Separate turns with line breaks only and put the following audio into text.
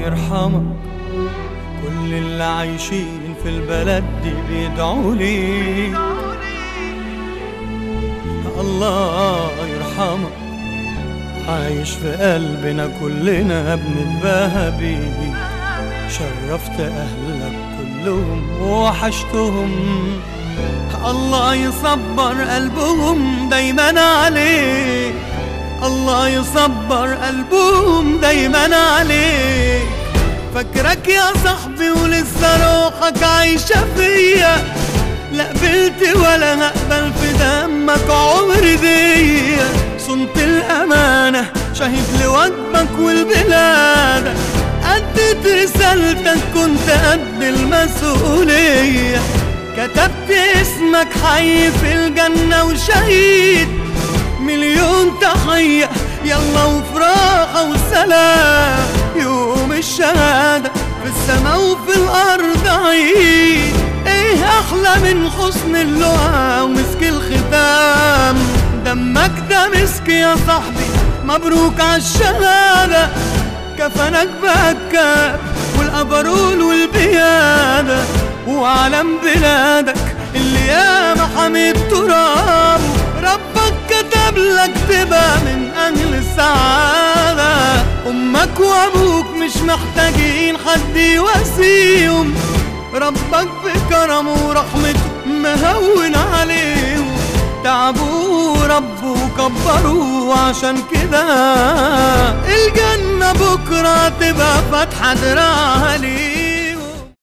يرحمك. كل اللي عايشين في البلد دي بيدعولي الله يرحمك. عايش في قلبنا كلنا بنتباهى بيه. شرفت أهلك كلهم ووحشتهم. الله يصبر قلبهم دايما عليك. الله يصبر قلبهم دايما عليك. فاكرك يا صاحبي ولسه روحك عايشة فيا. لا قبلت ولا هقبل في دمك عمري دي. صنت الأمانة شهيد لوجبك والبلادك. أديت رسالتك كنت قد المسؤولية. كتبت اسمك حي في الجنة وشهيد. مليون تحية يلا وفراحة وسلام. يوم الشهادة في السماء وفي الأرض عيد. ايه أحلى من حسن اللقا ومسك الختام. دمك ده مسك يا صاحبي مبروك عالشهادة. كفنك بهكاب والأبرول والبيادة. وعلم بلادك اللي ياما حميد تراب. ربك كتب لك تبقى من أهل السعادة. أمك وأبوك مش محتاجين حد يواسيهم. ربك بكرمه ورحمته مهون عليهم. تعبوا ربوا وكبروا عشان كده الجنة بكرة تبقى فاتحة دراعها ليه.